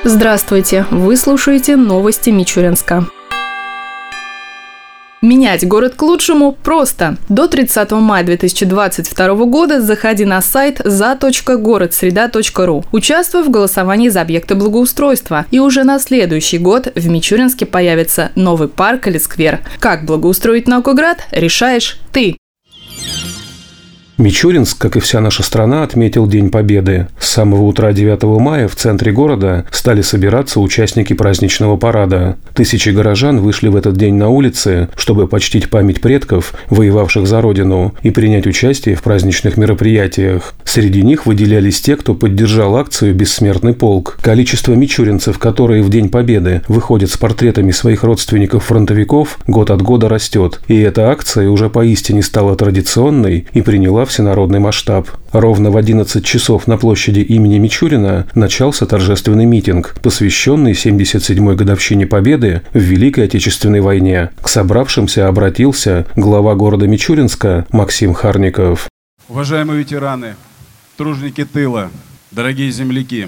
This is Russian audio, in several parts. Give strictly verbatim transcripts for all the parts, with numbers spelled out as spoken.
Здравствуйте! Вы слушаете новости Мичуринска. Менять город к лучшему просто. До тридцатого мая две тысячи двадцать второго года заходи на сайт за точка город среда точка ру. Участвуй в голосовании за объекты благоустройства. И уже на следующий год в Мичуринске появится новый парк или сквер. Как благоустроить Наукоград, решаешь ты. Мичуринск, как и вся наша страна, отметил День Победы. С самого утра девятого мая в центре города стали собираться участники праздничного парада. Тысячи горожан вышли в этот день на улицы, чтобы почтить память предков, воевавших за Родину, и принять участие в праздничных мероприятиях. Среди них выделялись те, кто поддержал акцию «Бессмертный полк». Количество мичуринцев, которые в День Победы выходят с портретами своих родственников-фронтовиков, год от года растет. И эта акция уже поистине стала традиционной и приняла всенародный масштаб. Ровно в одиннадцать часов на площади имени Мичурина начался торжественный митинг, посвященный семьдесят седьмой годовщине Победы в Великой Отечественной войне. К собравшимся обратился глава города Мичуринска Максим Харников. Уважаемые ветераны, труженики тыла, дорогие земляки,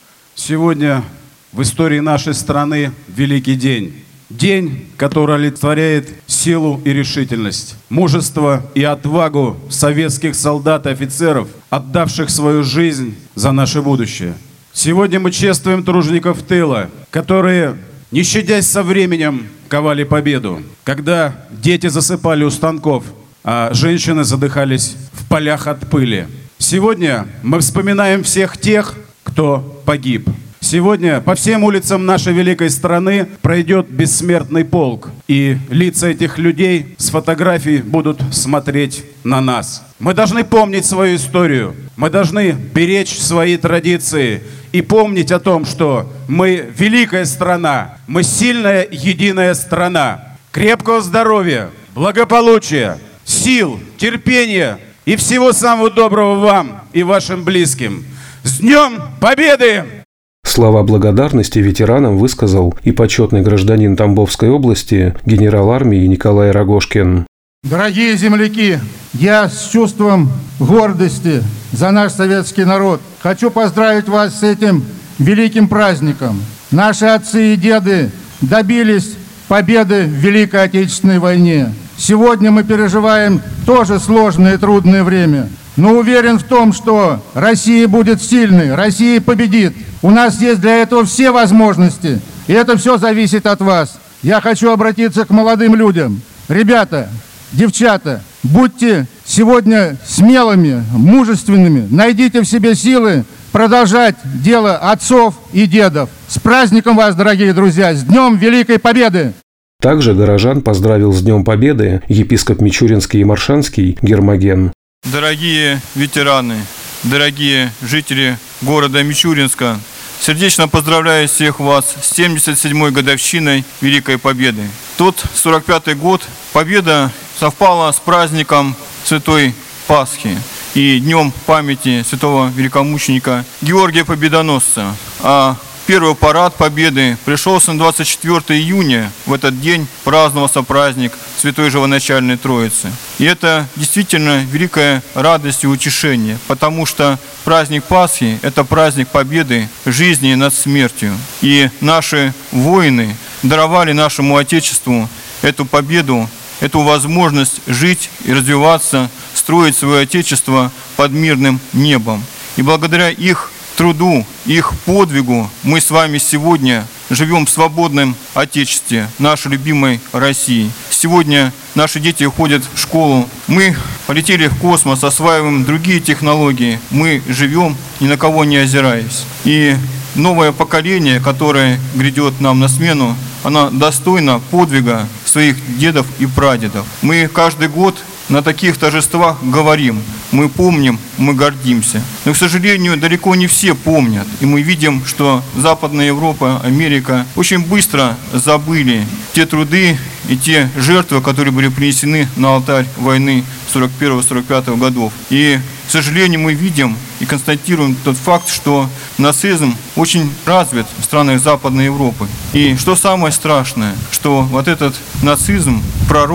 сегодня в истории нашей страны великий день. День, который олицетворяет силу и решительность, мужество и отвагу советских солдат и офицеров, отдавших свою жизнь за наше будущее. Сегодня мы чествуем тружеников тыла, которые, не щадясь со временем, ковали победу. Когда дети засыпали у станков, а женщины задыхались в полях от пыли. Сегодня мы вспоминаем всех тех, кто погиб. Сегодня по всем улицам нашей великой страны пройдет бессмертный полк, и лица этих людей с фотографий будут смотреть на нас. Мы должны помнить свою историю, мы должны беречь свои традиции и помнить о том, что мы великая страна, мы сильная единая страна. Крепкого здоровья, благополучия, сил, терпения и всего самого доброго вам и вашим близким. С Днем Победы! Слова благодарности ветеранам высказал и почетный гражданин Тамбовской области, генерал армии Николай Рогожкин. Дорогие земляки, я с чувством гордости за наш советский народ хочу поздравить вас с этим великим праздником. Наши отцы и деды добились победы в Великой Отечественной войне. Сегодня мы переживаем тоже сложное и трудное время. Но уверен в том, что Россия будет сильной, Россия победит. У нас есть для этого все возможности, и это все зависит от вас. Я хочу обратиться к молодым людям. Ребята, девчата, будьте сегодня смелыми, мужественными, найдите в себе силы продолжать дело отцов и дедов. С праздником вас, дорогие друзья, с Днем Великой Победы! Также горожан поздравил с Днем Победы епископ Мичуринский и Маршанский Гермоген. Дорогие ветераны, дорогие жители города Мичуринска, сердечно поздравляю всех вас с семьдесят седьмой годовщиной Великой Победы. Тот сорок пятый год Победа совпала с праздником Святой Пасхи и Днем памяти святого великомученика Георгия Победоносца. А первый парад Победы пришелся на двадцать четвёртого июня. В этот день праздновался праздник Святой Живоначальной Троицы. И это действительно великая радость и утешение, потому что праздник Пасхи – это праздник победы жизни над смертью. И наши воины даровали нашему Отечеству эту победу, эту возможность жить и развиваться, строить свое Отечество под мирным небом. И благодаря их труду, их подвигу мы с вами сегодня живем в свободном Отечестве, нашей любимой России. Сегодня наши дети ходят в школу, мы полетели в космос, осваиваем другие технологии, мы живем, ни на кого не озираясь. И новое поколение, которое грядет нам на смену, оно достойно подвига своих дедов и прадедов. Мы каждый год на таких торжествах говорим, мы помним, мы гордимся. Но, к сожалению, далеко не все помнят. И мы видим, что Западная Европа, Америка очень быстро забыли те труды и те жертвы, которые были принесены на алтарь войны сорок первого — сорок пятого годов. И, к сожалению, мы видим и констатируем тот факт, что нацизм очень развит в странах Западной Европы. И что самое страшное, что вот этот нацизм пророс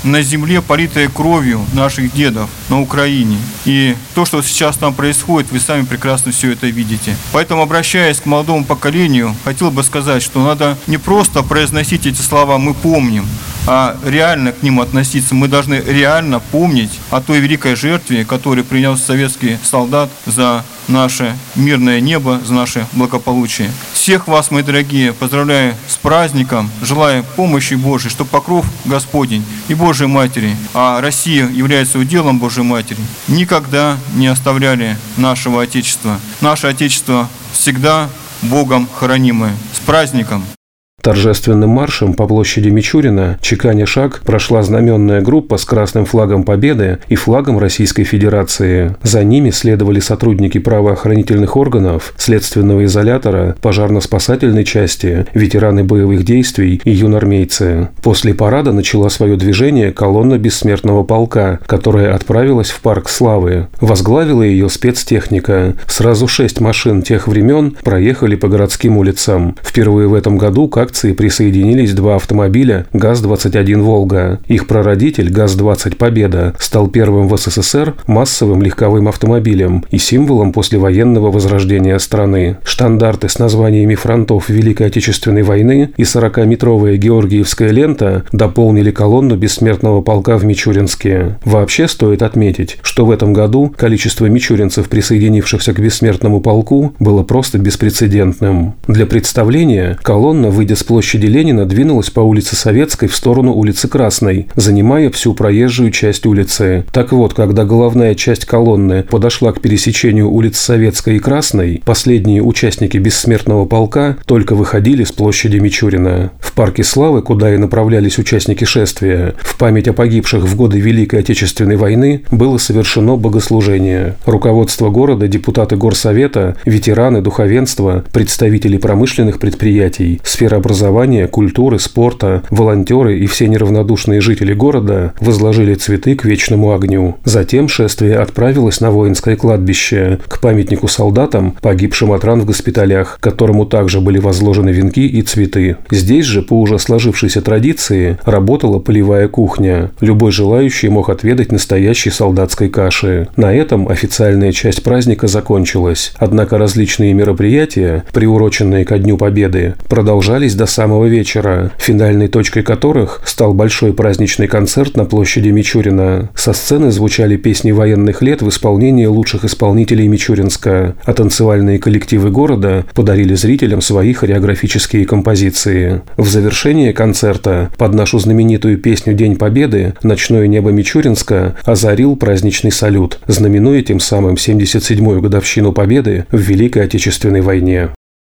на земле, политой кровью наших дедов на Украине. И то, что сейчас там происходит, вы сами прекрасно все это видите. Поэтому, обращаясь к молодому поколению, хотел бы сказать, что надо не просто произносить эти слова «мы помним», а реально к ним относиться. Мы должны реально помнить о той великой жертве, которую принес советский солдат за наше мирное небо, за наше благополучие. Всех вас, мои дорогие, поздравляю с праздником, желаю помощи Божией, чтобы покров Господень и Божией Матери, а Россия является уделом Божией Матери, никогда не оставляли нашего Отечества. Наше Отечество всегда Богом хранимое. С праздником! Торжественным маршем по площади Мичурина, чеканя шаг, прошла знаменная группа с красным флагом Победы и флагом Российской Федерации. За ними следовали сотрудники правоохранительных органов, следственного изолятора, пожарно-спасательной части, ветераны боевых действий и юнармейцы. После парада начала свое движение колонна бессмертного полка, которая отправилась в Парк Славы. Возглавила ее спецтехника. Сразу шесть машин тех времен проехали по городским улицам. Впервые в этом году к акции присоединились два автомобиля ГАЗ двадцать один «Волга». Их прародитель ГАЗ двадцать «Победа» стал первым в СССР массовым легковым автомобилем и символом послевоенного возрождения страны. Штандарты с названиями фронтов Великой Отечественной войны и сорокаметровая георгиевская лента дополнили колонну бессмертного полка в Мичуринске. Вообще стоит отметить, что в этом году количество мичуринцев, присоединившихся к бессмертному полку, было просто беспрецедентным. Для представления, колонна, выйдя с площади Ленина, двинулась по улице Советской в сторону улицы Красной, занимая всю проезжую часть улицы. Так вот, когда головная часть колонны подошла к пересечению улиц Советской и Красной, последние участники бессмертного полка только выходили с площади Мичурина. В Парке Славы, куда и направлялись участники шествия, в память о погибших в годы Великой Отечественной войны было совершено богослужение. Руководство города, депутаты горсовета, ветераны, духовенство, представители промышленных предприятий, сфера образования, культуры, спорта, волонтеры и все неравнодушные жители города возложили цветы к вечному огню. Затем шествие отправилось на воинское кладбище, к памятнику солдатам, погибшим от ран в госпиталях, которому также были возложены венки и цветы. Здесь же, по уже сложившейся традиции, работала полевая кухня. Любой желающий мог отведать настоящей солдатской каши. На этом официальная часть праздника закончилась. Однако различные мероприятия, приуроченные ко Дню Победы, продолжались до самого вечера, финальной точкой которых стал большой праздничный концерт на площади Мичурина. Со сцены звучали песни военных лет в исполнении лучших исполнителей Мичуринска, а танцевальные коллективы города подарили зрителям свои хореографические композиции. В завершение концерта под нашу знаменитую песню «День Победы» ночное небо Мичуринска озарил праздничный салют, знаменуя тем самым семьдесят седьмую годовщину Победы в Великой Отечественной войне.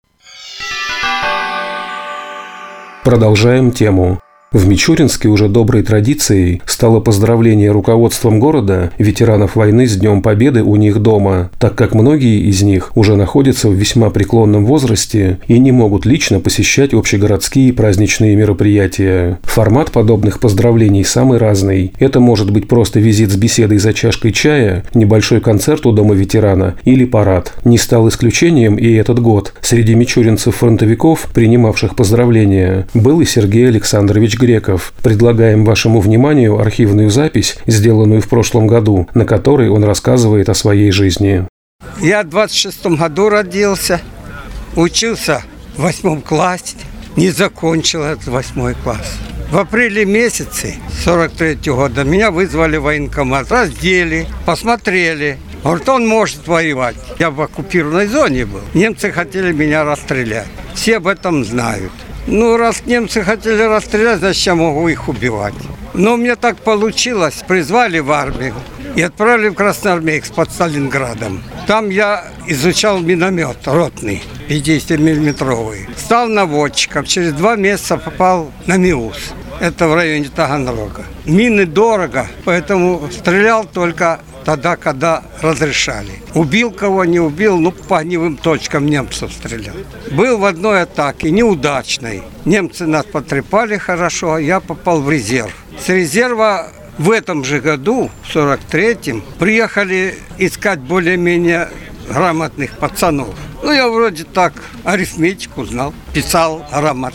Продолжаем тему. В Мичуринске уже доброй традицией стало поздравление руководством города ветеранов войны с Днем Победы у них дома, так как многие из них уже находятся в весьма преклонном возрасте и не могут лично посещать общегородские праздничные мероприятия. Формат подобных поздравлений самый разный. Это может быть просто визит с беседой за чашкой чая, небольшой концерт у дома ветерана или парад. Не стал исключением и этот год. Среди мичуринцев-фронтовиков, принимавших поздравления, был и Сергей Александрович Греков. Предлагаем вашему вниманию архивную запись, сделанную в прошлом году, на которой он рассказывает о своей жизни. Я в двадцать шестом году родился, учился в восьмом классе, не закончил этот восьмой класс. В апреле месяце сорок третьего года меня вызвали в военкомат, раздели, посмотрели. Говорит, он может воевать. Я в оккупированной зоне был. Немцы хотели меня расстрелять. Все об этом знают. Ну, раз немцы хотели расстрелять, значит, я могу их убивать. Но мне так получилось. Призвали в армию и отправили в Красноармейск под Сталинградом. Там я изучал миномет ротный, пятидесятимиллиметровый. Стал наводчиком. Через два месяца попал на МИУС. Это в районе Таганрога. Мины дорого, поэтому стрелял только тогда, когда разрешали. Убил кого, не убил, ну, по огневым точкам немцев стрелял. Был в одной атаке, неудачной. Немцы нас потрепали хорошо, а я попал в резерв. С резерва в этом же году, в сорок третьем, приехали искать более-менее грамотных пацанов. Ну, я вроде так арифметику знал, писал грамотно.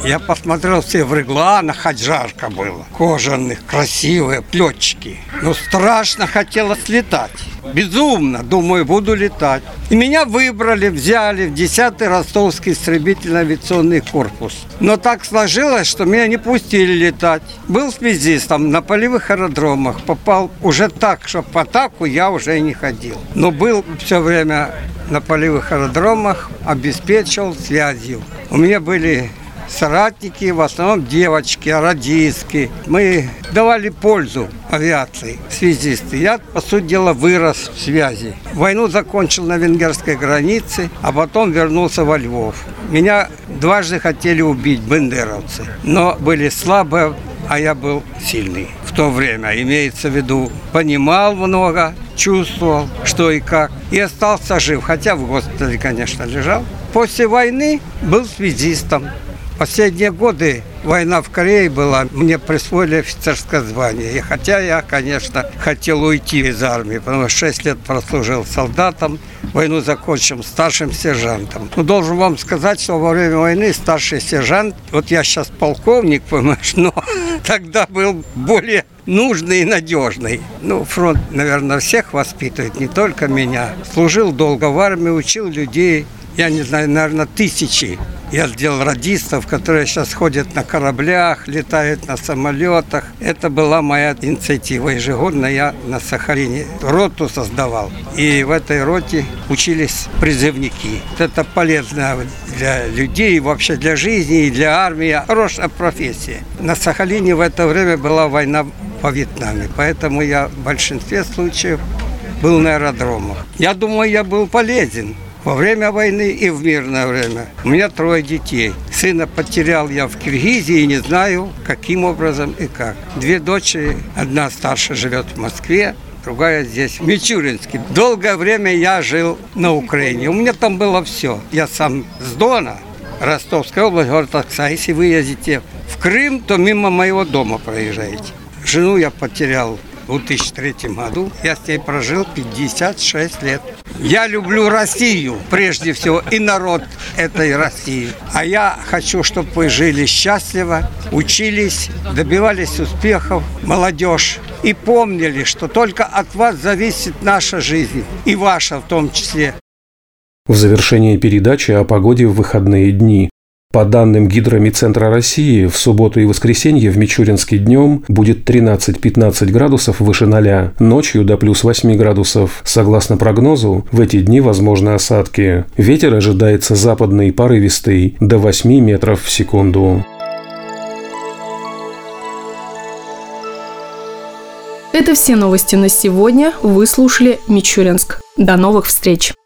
Я посмотрел все в регланах, хоть жарко было. Кожаных, красивые летчики. Но страшно хотелось летать. Безумно, думаю, буду летать. И меня выбрали, взяли в десятый Ростовский истребительно-авиационный корпус. Но так сложилось, что меня не пустили летать. Был связистом на полевых аэродромах. Попал уже так, что в атаку я уже не ходил. Но был все время на полевых аэродромах, обеспечивал связью. У меня были соратники, в основном девочки, радистки. Мы давали пользу авиации, связисты. Я, по сути дела, вырос в связи. Войну закончил на венгерской границе, а потом вернулся во Львов. Меня дважды хотели убить бендеровцы, но были слабые, а я был сильный. В то время, имеется в виду, понимал много, чувствовал, что и как. И остался жив, хотя в госпитале, конечно, лежал. После войны был связистом. Последние годы война в Корее была, мне присвоили офицерское звание. И хотя я, конечно, хотел уйти из армии, потому что шесть лет прослужил солдатом, войну закончил старшим сержантом. Но должен вам сказать, что во время войны старший сержант, вот я сейчас полковник, понимаешь, но тогда был более нужный и надежный. Ну, фронт, наверное, всех воспитывает, не только меня. Служил долго в армии, учил людей. Я не знаю, наверное, тысячи. Я сделал радистов, которые сейчас ходят на кораблях, летают на самолетах. Это была моя инициатива. Ежегодно я на Сахалине роту создавал. И в этой роте учились призывники. Это полезно для людей, вообще для жизни и для армии. Хорошая профессия. На Сахалине в это время была война во Вьетнаме. Поэтому я в большинстве случаев был на аэродромах. Я думаю, я был полезен во время войны и в мирное время. У меня трое детей. Сына потерял я в Киргизии и не знаю, каким образом и как. Две дочери, одна старшая живет в Москве, другая здесь, в Мичуринске. Долгое время я жил на Украине. У меня там было все. Я сам с Дона, Ростовская область, город Акса. Если вы ездите в Крым, то мимо моего дома проезжаете. Жену я потерял в две тысячи третьем году. Я с ней прожил пятьдесят шесть лет. Я люблю Россию, прежде всего, и народ этой России. А я хочу, чтобы вы жили счастливо, учились, добивались успехов, молодежь. И помнили, что только от вас зависит наша жизнь, и ваша в том числе. В завершении передачи о погоде в выходные дни. По данным Гидромедцентра России, в субботу и воскресенье в Мичуринске днем будет тринадцать-пятнадцать градусов выше ноля, ночью до плюс восемь градусов. Согласно прогнозу, в эти дни возможны осадки. Ветер ожидается западный порывистый, до восьми метров в секунду. Это все новости на сегодня. Вы слушали Мичуринск. До новых встреч!